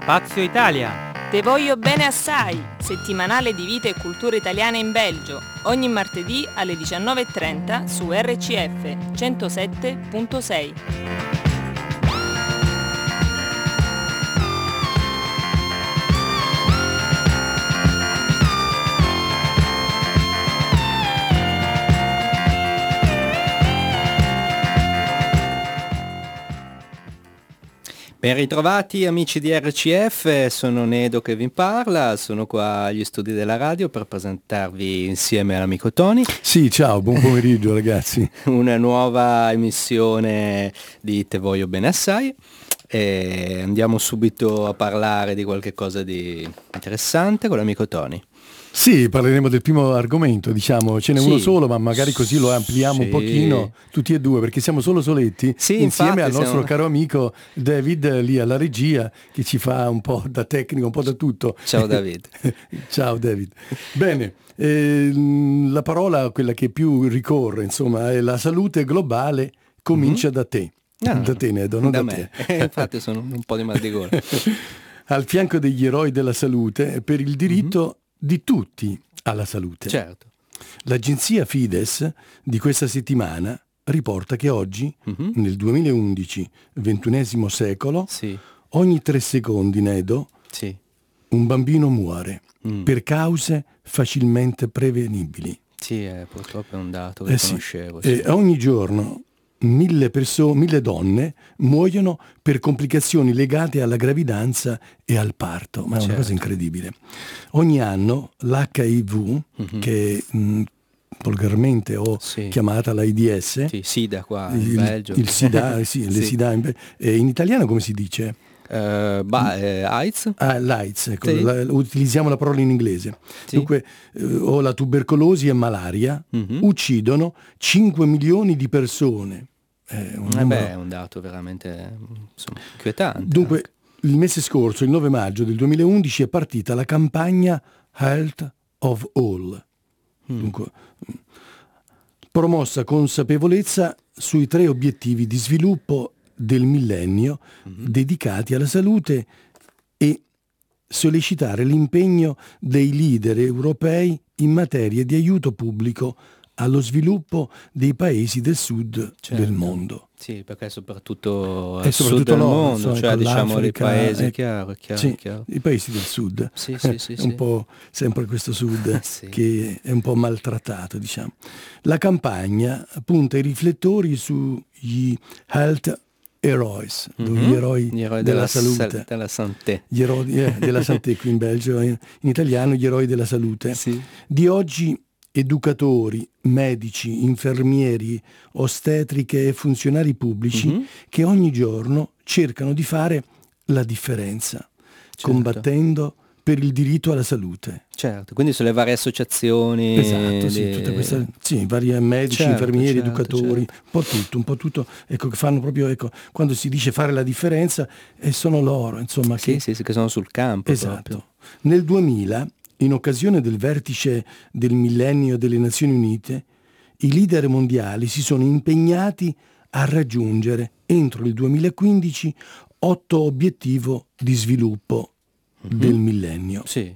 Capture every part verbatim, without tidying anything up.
Spazio Italia. Te voglio bene assai, settimanale di vita e cultura italiana in Belgio, ogni martedì alle diciannove e trenta su R C F centosette virgola sei. Ben ritrovati amici di R C F, sono Nedo che vi parla, sono qua agli studi della radio per presentarvi insieme all'amico Tony. Sì, ciao, buon pomeriggio ragazzi. Una nuova emissione di Te voglio bene assai e andiamo subito a parlare di qualche cosa di interessante con l'amico Tony. Sì, parleremo del primo argomento, diciamo, ce n'è sì. uno solo, ma magari così lo ampliamo sì. un pochino, tutti e due, perché siamo solo soletti, sì, insieme infatti, al nostro siamo... caro amico David, lì alla regia, che ci fa un po' da tecnico, un po' da tutto. Ciao David. Ciao David. Bene, eh, la parola, quella che più ricorre, insomma, è la salute globale comincia mm-hmm. da te. No, da te, Nedo, non da, da me. te. Eh, infatti sono un po' di mal di gola. Al fianco degli eroi della salute, per il diritto mm-hmm. di tutti alla salute. Certo. L'agenzia Fides di questa settimana riporta che oggi, mm-hmm. nel duemilaundici, ventunesimo secolo, sì. ogni tre secondi, Nedo, sì. un bambino muore mm. per cause facilmente prevenibili. Sì, eh, purtroppo è un dato che eh conoscevo. Sì. Sì. E ogni giorno mille persone, mille donne muoiono per complicazioni legate alla gravidanza e al parto, ma è certo. una cosa incredibile. Ogni anno l'H I V, mm-hmm. che mh, volgarmente ho sì. chiamata l'AIDS, sì, SIDA qua il, in Belgio. Il SIDA, sì, le sì. SIDA in, eh, in italiano come si dice? Uh, bah, eh, AIDS? Ah, l'AIDS, ecco, sì. la, utilizziamo la parola in inglese. Sì. Dunque, eh, o la tubercolosi e malaria mm-hmm. uccidono cinque milioni di persone. È un, eh numero... beh, è un dato veramente insomma, inquietante. Dunque, anche. il mese scorso, il nove maggio del duemilaundici, è partita la campagna Health of All. Mm. Dunque, promossa consapevolezza sui tre obiettivi di sviluppo del millennio mm-hmm. dedicati alla salute e sollecitare l'impegno dei leader europei in materia di aiuto pubblico allo sviluppo dei paesi del sud certo. del mondo. Sì, perché soprattutto al sud del loro, mondo, insomma, cioè diciamo dei paesi, è, chiaro, chiaro, sì, chiaro. I paesi del sud. Sì, sì, sì, è sì. un po' sempre questo sud sì. che è un po' maltrattato, diciamo. La campagna punta i riflettori sugli health heroes, mm-hmm. gli eroi, gli eroi della, della salute, sal- della santé. Gli eroi eh, della santé qui in Belgio, in, in italiano gli eroi della salute. Sì. Di oggi educatori, medici, infermieri, ostetriche e funzionari pubblici mm-hmm. che ogni giorno cercano di fare la differenza, certo. combattendo per il diritto alla salute. Certo, quindi sulle varie associazioni. Esatto, sì, di... tutte queste, sì, vari medici, certo, infermieri, certo, educatori, certo. un po' tutto, un po' tutto, ecco, che fanno proprio, ecco, quando si dice fare la differenza, e sono loro, insomma. Sì, che... sì, sì, che sono sul campo. Esatto. Proprio. Nel duemila, in occasione del vertice del millennio delle Nazioni Unite, i leader mondiali si sono impegnati a raggiungere entro il duemilaquindici otto obiettivi di sviluppo mm-hmm. del millennio. Sì.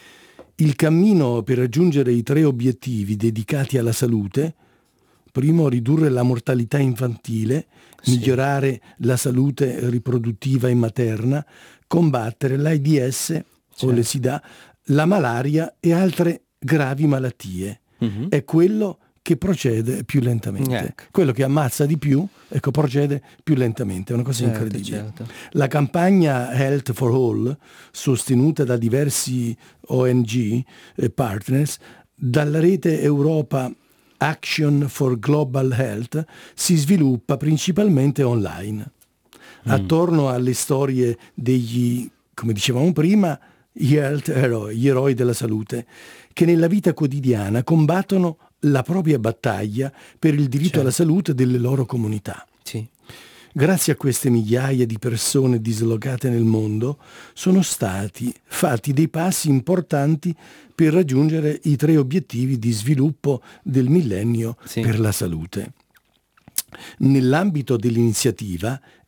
Il cammino per raggiungere i tre obiettivi dedicati alla salute: primo, ridurre la mortalità infantile, sì. migliorare la salute riproduttiva e materna, combattere l'AIDS certo. o le SIDA, la malaria e altre gravi malattie. Mm-hmm. È quello che procede più lentamente. Ecco. Quello che ammazza di più, ecco, procede più lentamente. È una cosa certo, incredibile. Certo. La campagna Health for All, sostenuta da diversi O N G e partners, dalla rete Europa Action for Global Health, si sviluppa principalmente online. Mm. Attorno alle storie degli, come dicevamo prima, gli health hero, gli eroi della salute, che nella vita quotidiana combattono la propria battaglia per il diritto certo. alla salute delle loro comunità. Sì. Grazie a queste migliaia di persone dislocate nel mondo, sono stati fatti dei passi importanti per raggiungere i tre obiettivi di sviluppo del millennio sì. per la salute. Nell'ambito dell'iniziativa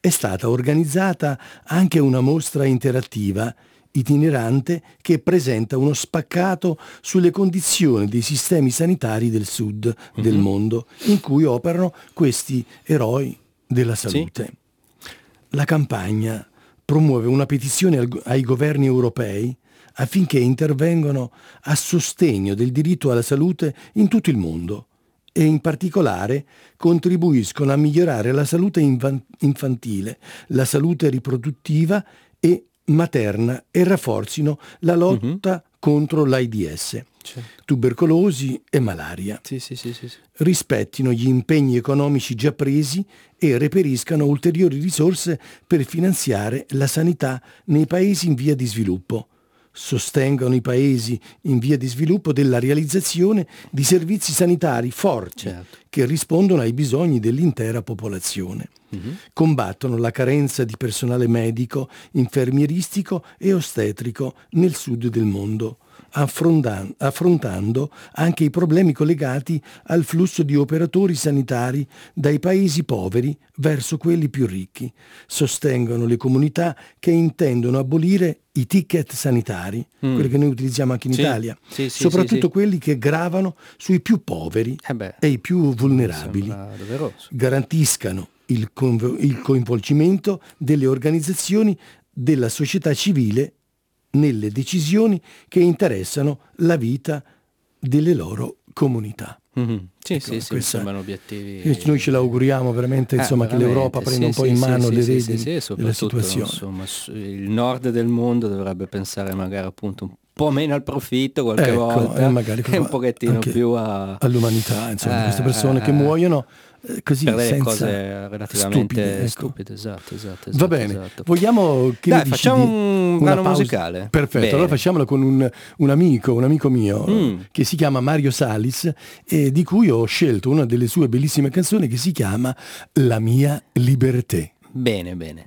è stata organizzata anche una mostra interattiva itinerante che presenta uno spaccato sulle condizioni dei sistemi sanitari del sud mm-hmm. del mondo, in cui operano questi eroi della salute. Sì. La campagna promuove una petizione al, ai governi europei affinché intervengano a sostegno del diritto alla salute in tutto il mondo e in particolare contribuiscono a migliorare la salute infantile, la salute riproduttiva e materna e rafforzino la lotta uh-huh. contro l'AIDS, certo. tubercolosi e malaria. Sì, sì, sì, sì, sì. Rispettino gli impegni economici già presi e reperiscano ulteriori risorse per finanziare la sanità nei paesi in via di sviluppo. Sostengano i paesi in via di sviluppo della realizzazione di servizi sanitari forti, certo. che rispondono ai bisogni dell'intera popolazione. Mm-hmm. Combattono la carenza di personale medico, infermieristico e ostetrico nel sud del mondo, affrontan- affrontando anche i problemi collegati al flusso di operatori sanitari dai paesi poveri verso quelli più ricchi. Sostengono le comunità che intendono abolire i ticket sanitari, mm. quelli che noi utilizziamo anche in sì. Italia, sì, sì, soprattutto sì, sì. quelli che gravano sui più poveri eh beh, e i più vulnerabili. Garantiscano il, conv- il coinvolgimento delle organizzazioni della società civile nelle decisioni che interessano la vita delle loro comunità. Mm-hmm. Sì, ecco, sì, sì, questa, sembrano obiettivi. Noi ce l'auguriamo veramente, insomma, eh, veramente, che l'Europa prenda sì, un po' in mano sì, le sì, redini sì, sì, della situazione. Insomma, il nord del mondo dovrebbe pensare magari appunto un po' meno al profitto qualche ecco, volta e magari e un pochettino più a... all'umanità, insomma, eh, queste persone eh, che muoiono eh, così per delle senza cose relativamente stupide, ecco. stupide, esatto, esatto, esatto. Va bene, esatto. Vogliamo che Dai, facciamo un brano musicale. Perfetto, bene. Allora facciamolo con un, un amico, un amico mio mm. che si chiama Mario Salis e di cui ho scelto una delle sue bellissime canzoni che si chiama La mia libertà. Bene, bene.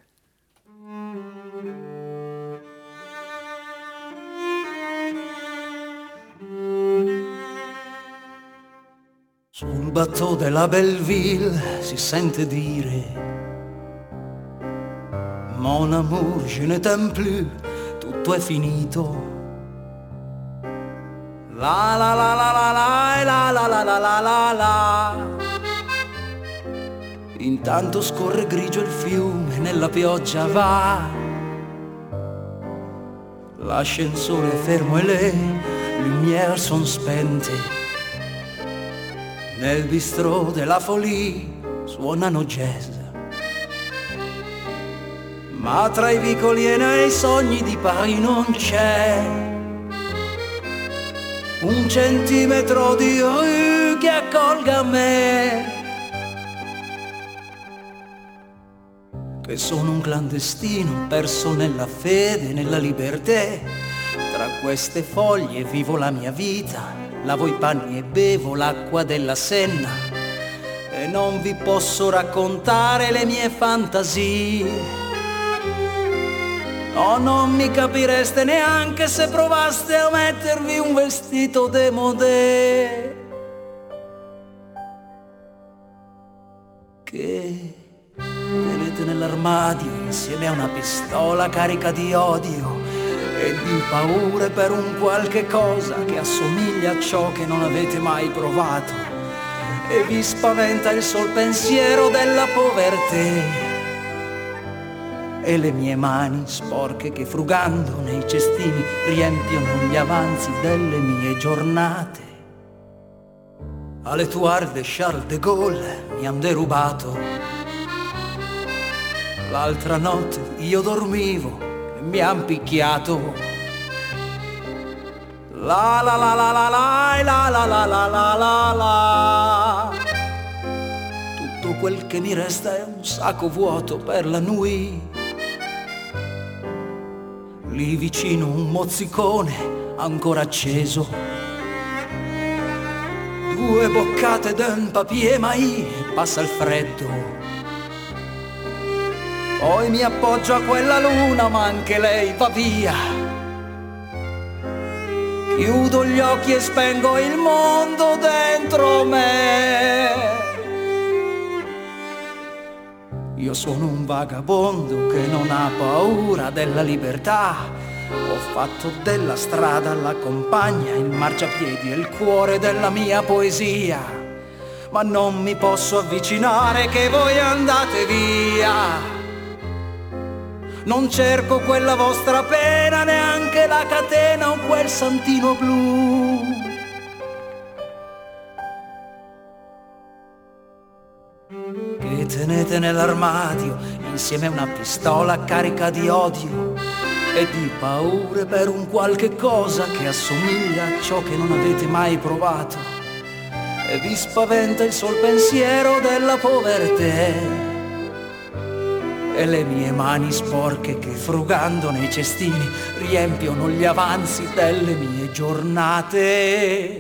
Sul bateau della Belleville si sente dire Mon amour, je ne t'aime plus, tutto è finito. La la la la la la la la la la la la la. Intanto scorre grigio il fiume, nella pioggia va. L'ascensore è fermo e le lumiere son spente. Nel bistrò della Folie suonano jazz. Ma tra i vicoli e nei sogni di Paris non c'è un centimetro di rue che accolga me, che sono un clandestino perso nella fede, nella libertà. Tra queste foglie vivo la mia vita, lavo i panni e bevo l'acqua della Senna, e non vi posso raccontare le mie fantasie. No, non mi capireste neanche se provaste a mettervi un vestito démodé che tenete nell'armadio insieme a una pistola carica di odio e di paure per un qualche cosa che assomiglia a ciò che non avete mai provato, e vi spaventa il sol pensiero della povertà. E le mie mani sporche che frugando nei cestini riempiono gli avanzi delle mie giornate. Alle Tour de Charles de Gaulle mi han derubato. L'altra notte io dormivo e mi han picchiato. La la la la la la la la la la la la la. Tutto quel che mi resta è un sacco vuoto per la nuit. Lì vicino un mozzicone ancora acceso, due boccate d'un papier maï, passa il freddo. Poi mi appoggio a quella luna, ma anche lei va via. Chiudo gli occhi e spengo il mondo dentro me. Io sono un vagabondo che non ha paura della libertà. Ho fatto della strada la compagna, il marciapiedi e il cuore della mia poesia. Ma non mi posso avvicinare che voi andate via. Non cerco quella vostra pena, neanche la catena o quel santino blu. Che tenete nell'armadio insieme a una pistola carica di odio e di paure per un qualche cosa che assomiglia a ciò che non avete mai provato. E vi spaventa il sol pensiero della povertà. E le mie mani sporche che frugando nei cestini riempiono gli avanzi delle mie giornate.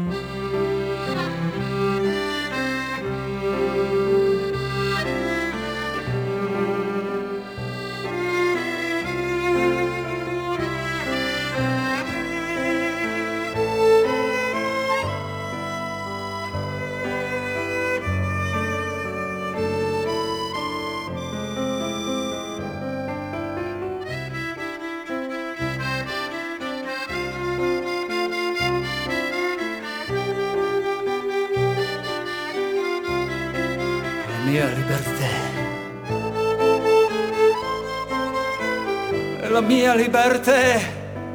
Mia libertà, la mia libertà.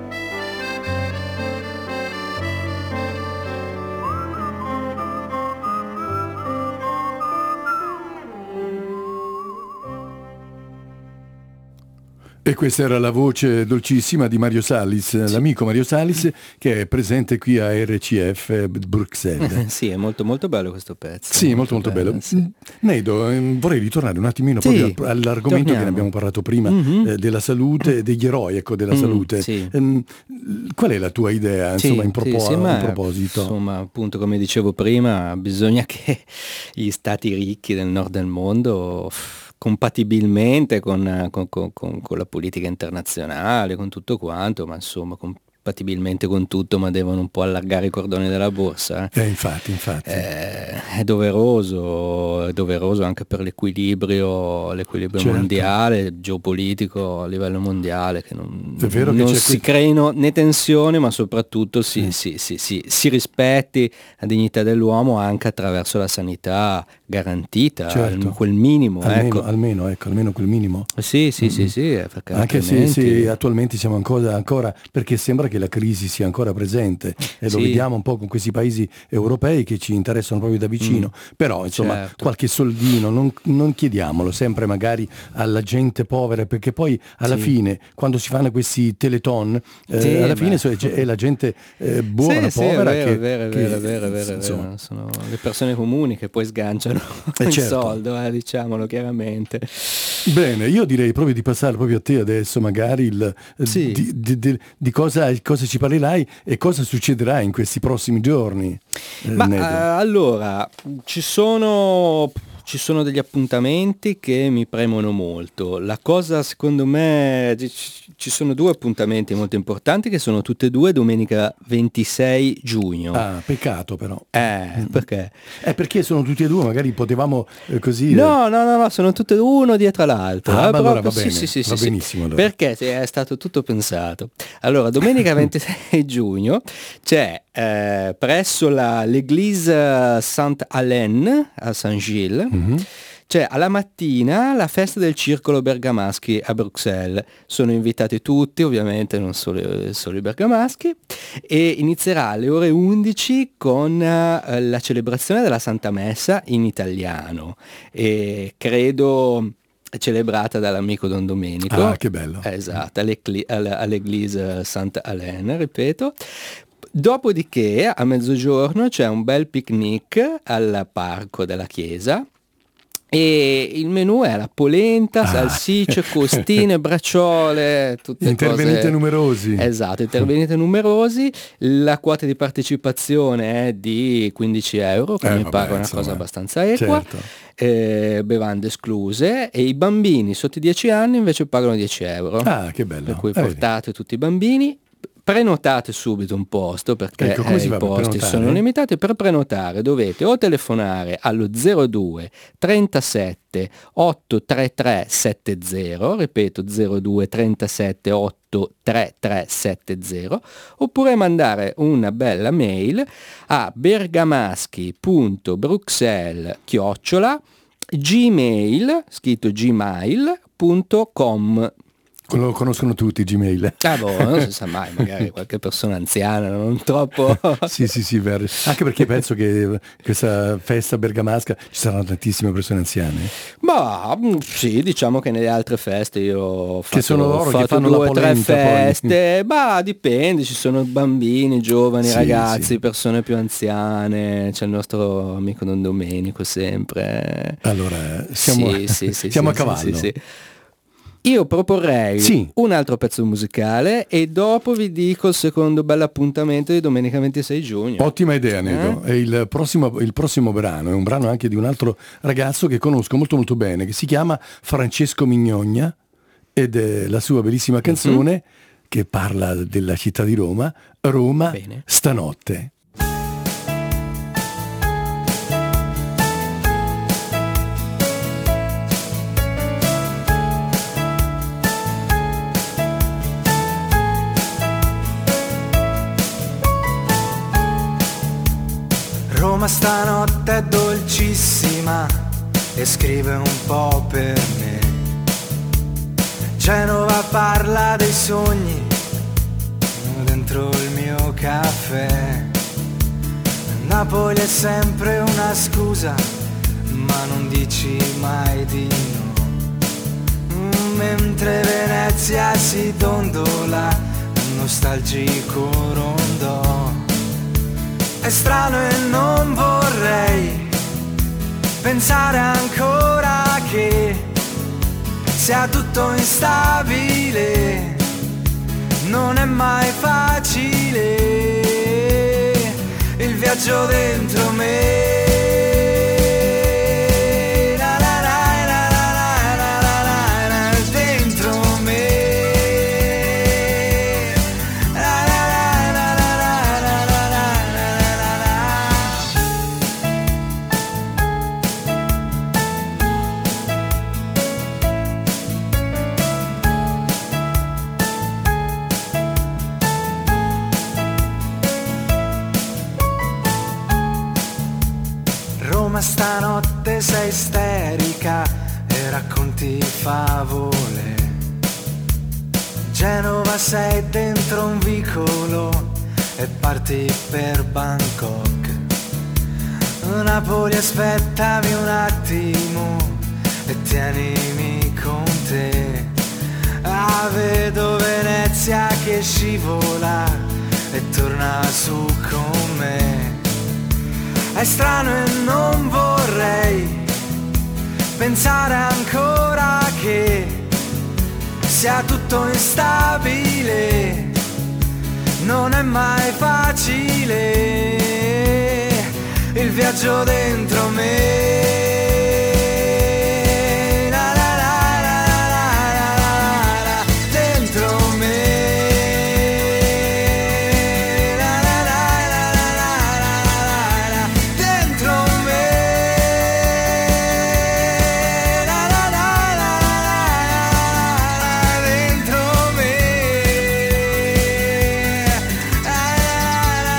E questa era la voce dolcissima di Mario Salis, sì. L'amico Mario Salis, che è presente qui a R C F Bruxelles. Sì, è molto molto bello questo pezzo. Sì, molto molto, molto bello. bello. Sì. Neido, eh, vorrei ritornare un attimino sì, proprio all'argomento torniamo. che ne abbiamo parlato prima, mm-hmm. eh, della salute, degli eroi, ecco, della mm, salute. Sì. Eh, qual è la tua idea, insomma, sì, in, propo- sì, sì, in proposito? Insomma, appunto, come dicevo prima, bisogna che gli stati ricchi del nord del mondo, compatibilmente con, con, con, con la politica internazionale, con tutto quanto, ma insomma compatibilmente con tutto, ma devono un po' allargare i cordoni della borsa. Eh, infatti, infatti. Eh, è doveroso, è doveroso anche per l'equilibrio, l'equilibrio certo. mondiale, geopolitico a livello mondiale, che non, è vero non che si que... creino né tensioni, ma soprattutto si, mm. si, si, si, si rispetti la dignità dell'uomo anche attraverso la sanità garantita, certo. quel minimo. Almeno, ecco. almeno, ecco, almeno quel minimo. Sì, sì, mm. sì, sì. Perché anche se, se attualmente siamo ancora, ancora, perché sembra che la crisi sia ancora presente e lo sì. vediamo un po' con questi paesi europei che ci interessano proprio da vicino, mm. però insomma certo. qualche soldino, non, non chiediamolo sempre magari alla gente povera, perché poi alla sì. fine quando si fanno questi teleton eh, sì, alla fine so, è la gente eh, buona, sì, povera sì, è vero, che, è vero, che, è vero, è vero, è vero. Sono le persone comuni che poi sganciano eh, il certo. soldo, eh, diciamolo chiaramente. Bene, io direi proprio di passare proprio a te adesso magari il, sì. di, di, di, di cosa, cosa ci parlerai e cosa succederà in questi prossimi giorni. Eh, Ma uh, allora, ci sono... Ci sono degli appuntamenti che mi premono molto. La cosa, secondo me, ci sono due appuntamenti molto importanti che sono tutte e due domenica ventisei giugno. Ah, peccato però. Eh, perché? Eh, perché sono tutti e due, magari potevamo eh, così... No, no, no, no, sono tutte uno dietro l'altro. Ah, eh, ma allora va sì, bene, sì, sì, va sì, benissimo. Sì. Allora. Perché è stato tutto pensato. Allora, domenica ventisei giugno c'è eh, presso la, l'Église Sainte-Hélène a Saint-Gilles, mm-hmm. c'è alla mattina la festa del Circolo Bergamaschi a Bruxelles. Sono invitati tutti, ovviamente non solo, solo i bergamaschi, e inizierà alle ore undici con uh, la celebrazione della Santa Messa in italiano, e credo celebrata dall'amico Don Domenico. Ah, che bello. Esatto, all'Église Sainte-Hélène, ripeto. Dopodiché a mezzogiorno c'è un bel picnic al parco della chiesa e il menù è la polenta, ah. salsicce, costine, bracciole, tutte intervenite cose... numerosi. Esatto, intervenite numerosi. La quota di partecipazione è di quindici euro, che eh, mi vabbè, pare una insomma, cosa abbastanza equa. Certo. Eh, bevande escluse, e i bambini sotto i dieci anni invece pagano dieci euro. Ah, che bello. Per cui eh, portate vedi. tutti i bambini. prenotate subito un posto, perché ecco, come eh, si i fa per posti prenotare? sono limitati. Per prenotare dovete o telefonare allo zero due trentasette ottocentotrentatré settanta, ripeto zero due trentasette ottocentotrentatré settanta, oppure mandare una bella mail a bergamaschi.bruxelles chiocciola gmail, scritto gmail punto com. Lo conoscono tutti Gmail. Ah, boh, non si sa mai, magari qualche persona anziana, non troppo. Sì, sì, sì, vero. Anche perché penso che questa festa bergamasca ci saranno tantissime persone anziane. Ma sì, diciamo che nelle altre feste io ho fatto, Che sono loro ho che fatto fanno due la o tre polenta, feste, ma dipende, ci sono bambini, giovani, Sì, ragazzi, sì. persone più anziane, c'è il nostro amico Don Domenico sempre. Allora, siamo, Sì, sì, sì, siamo sì, a cavallo. sì, sì, sì. Io proporrei Sì. un altro pezzo musicale e dopo vi dico il secondo bell'appuntamento di domenica ventisei giugno. Ottima idea, Nico. Eh? E il prossimo, il prossimo brano è un brano anche di un altro ragazzo che conosco molto molto bene, che si chiama Francesco Mignogna, ed è la sua bellissima canzone Mm-hmm. che parla della città di Roma, Roma Bene. stanotte. Roma stanotte è dolcissima e scrive un po' per me. Genova parla dei sogni dentro il mio caffè. Napoli è sempre una scusa, ma non dici mai di no. Mentre Venezia si dondola, nostalgico rondò. È strano e non vorrei pensare ancora che sia tutto instabile, non è mai facile il viaggio dentro me. La la la la la la la la la, dentro me. La la la la la la la la la la la. Roma stanotte sei isterica e racconti favole. Genova sei dentro un vicolo e parti per Bangkok. Napoli aspettami un attimo e tienimi con te. Ah, vedo Venezia che scivola e torna su con me. È strano e non vorrei pensare ancora che sia tutto instabile, non è mai facile il viaggio dentro me. La la la la la la la la, dentro me. La la la la la la la la, dentro me. La la la la la la, dentro me. La la la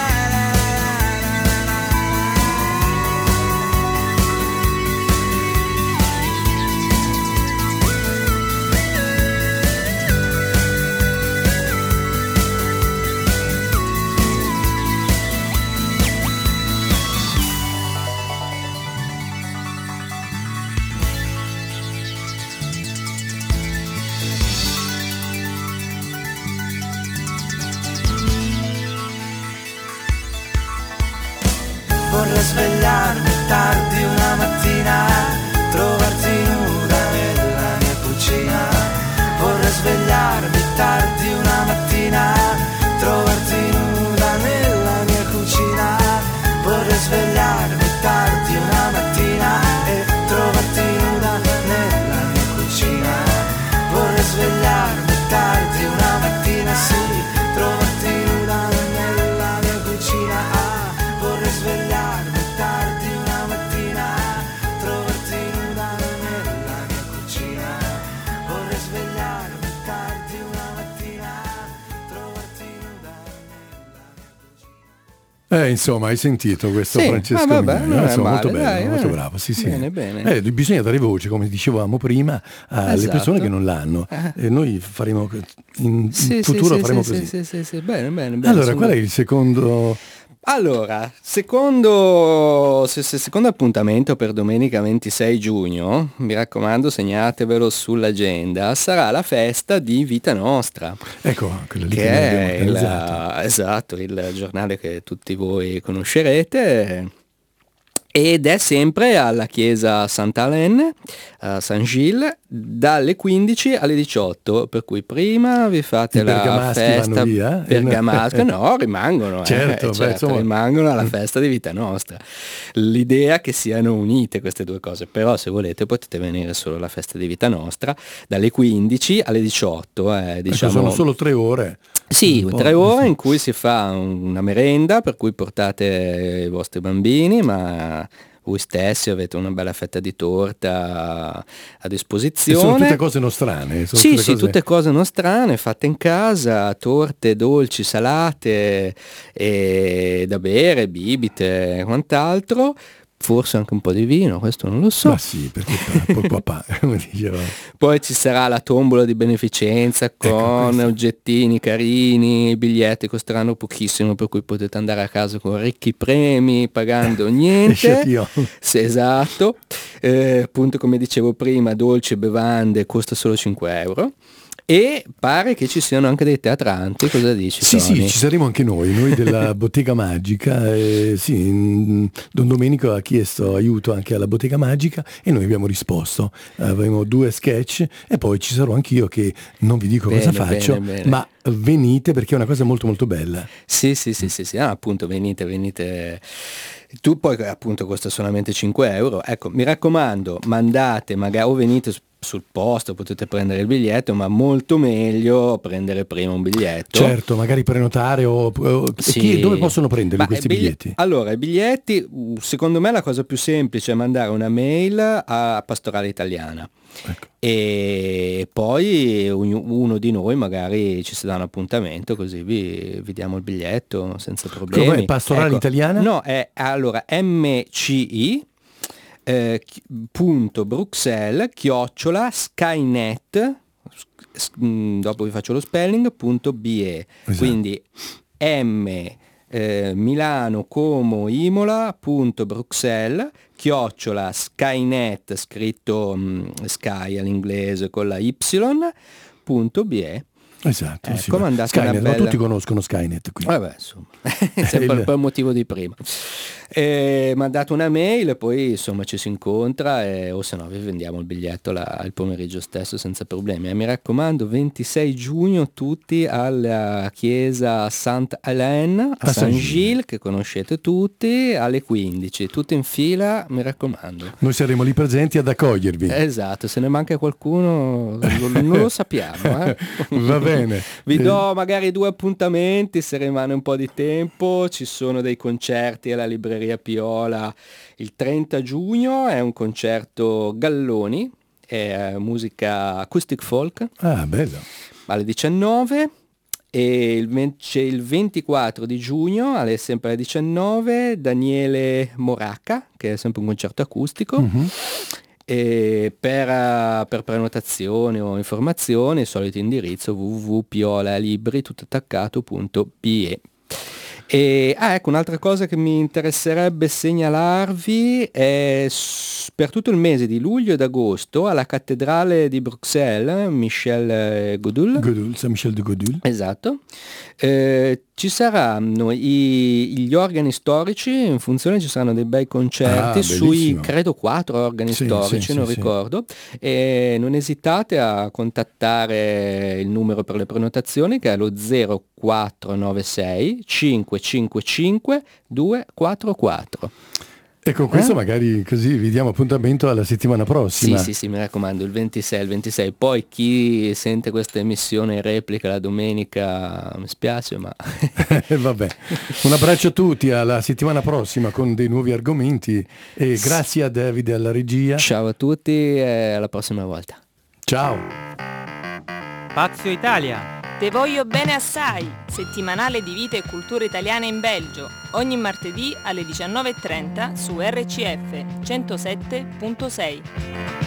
Vorrei svegliarmi tardi una mattina, trovarti nuda nella mia cucina. Vorrei svegliarmi tardi una mattina, trovarti nuda nella mia cucina. Vorrei svegliarmi tardi una mattina e trovarti nuda nella mia cucina. Vorrei svegliarmi tardi una mattina, sì, trovarti Eh, insomma, hai sentito questo Sì, Francesco ah, vabbè, Mignani, non è insomma, molto male, bello, dai, molto eh. bravo, sì, sì. Bene, bene. Eh, bisogna dare voce, come dicevamo prima, alle Esatto. persone che non l'hanno. Eh. E noi faremo, in Sì, sì, futuro sì, faremo sì, così. sì, sì, sì, bene, bene, bene. Allora, Sono- qual è il secondo? Allora, secondo, se- se- secondo appuntamento per domenica ventisei giugno, mi raccomando segnatevelo sull'agenda, sarà la festa di Vita Nostra, Ecco, quella lì che, che noi abbiamo è il, organizzato. esatto, il giornale che tutti voi conoscerete. Ed è sempre alla chiesa Saint-Alain, a Saint-Gilles, dalle quindici alle diciotto, per cui prima vi fate I la bergamaschi festa vanno via? bergamasca, no, rimangono, eh, Certo, beh, certo, insomma. rimangono alla festa di Vita Nostra. L'idea è che siano unite queste due cose, però se volete potete venire solo alla festa di Vita Nostra, dalle quindici alle diciotto, eh, Ecco, diciamo. sono solo tre ore. Sì, Un po', tre ore sì. in cui si fa una merenda per cui portate i vostri bambini, ma voi stessi avete una bella fetta di torta a E disposizione. sono tutte cose nostrane. Sono Sì, tutte sì, cose- tutte cose nostrane fatte in casa, torte, dolci, salate, e da bere, bibite e quant'altro. Forse anche un po' di vino, questo non lo so. Ma sì, perché pa- poi papà, come diceva. Poi ci sarà la tombola di beneficenza con questo. oggettini carini, i biglietti costeranno pochissimo, per cui potete andare a casa con ricchi premi pagando niente. Echatillon. Sì, esatto. Eh, appunto, come dicevo prima, dolci e bevande costa solo cinque euro. E pare che ci siano anche dei teatranti, cosa dici? Sì, Tony? sì, ci saremo anche noi, noi della Bottega Magica. Eh, sì, mm, Don Domenico ha chiesto aiuto anche alla Bottega Magica e noi abbiamo risposto. Avremo due sketch e poi ci sarò anch'io che non vi dico Bene, cosa faccio, bene, bene. ma venite perché è una cosa molto molto bella. Sì, sì, sì, sì, sì. Ah, appunto, venite, venite. Tu poi appunto costa solamente cinque euro. Ecco, mi raccomando, mandate magari o venite su- sul posto, potete prendere il biglietto, ma molto meglio prendere prima un biglietto. Certo, magari prenotare o, o- e Sì. chi- dove possono prenderli Ma questi i bigli- biglietti? Allora, i biglietti, uh, secondo me la cosa più semplice è mandare una mail a Pastorale Italiana. Ecco. E poi ognu- uno di noi magari ci si dà un appuntamento, così vi, vi diamo il biglietto senza problemi. Com'è? Pastorale Ecco, Italiana? No, è allora M C I eh, chi- punto Bruxelles chiocciola Skynet, s- mm, dopo vi faccio lo spelling, punto B E. Esatto. Quindi M eh, Milano Como Imola punto Bruxelles chiocciola Skynet, scritto mh, Sky all'inglese con la Y, punto B E. Esatto, Ecco, sì, ma mandate Skynet, una ma bella- tutti conoscono Skynet qui. Vabbè, insomma, sempre Il- per il motivo di prima. Eh, mandate una mail e poi insomma ci si incontra e, o se no vi vendiamo il biglietto la- il pomeriggio stesso senza problemi. E mi raccomando, ventisei giugno tutti alla chiesa Saint-Alain a A Saint-Gilles. Saint-Gilles, che conoscete tutti, alle quindici, tutti in fila, mi raccomando. Noi saremo lì presenti ad accogliervi. Esatto, se ne manca qualcuno non, non lo sappiamo. Eh? Va bene. Vi Eh, do magari due appuntamenti se rimane un po' di tempo. Ci sono dei concerti alla libreria Piola il trenta giugno, è un concerto Galloni, è musica acoustic folk Ah, bello. alle diciannove. E invece il ventiquattro di giugno, alle sempre alle diciannove, Daniele Moracca, che è sempre un concerto acustico. Mhm. E per, eh, per prenotazione o informazioni, il solito indirizzo w w w punto piolalibri tutto attaccato punto b e. E ah, ecco, un'altra cosa che mi interesserebbe segnalarvi è s- per tutto il mese di luglio ed agosto alla cattedrale di Bruxelles, Michel eh, Godul. Godul, Saint-Michel de Godul. Esatto. Eh, ci saranno i- gli organi storici in funzione, ci saranno dei bei concerti Ah, sui bellissimo. credo quattro organi Sì, storici, sì, non sì, sì. ricordo, e non esitate a contattare il numero per le prenotazioni che è lo zero quattro nove sei cinque cinque cinque due quattro quattro. E con questo Eh? magari così vi diamo appuntamento alla settimana Sì, prossima. sì, sì, mi raccomando, il ventisei, il ventisei. Poi chi sente questa emissione in replica la domenica, mi spiace, ma Eh, Vabbè. Un abbraccio a tutti, alla settimana prossima con dei nuovi argomenti e grazie a David e alla regia. ciao a tutti e alla prossima volta. Ciao. Spazio Italia. Te voglio bene assai. settimanale di vita e cultura italiana in Belgio, ogni martedì alle diciannove e trenta su R C F centosette punto sei.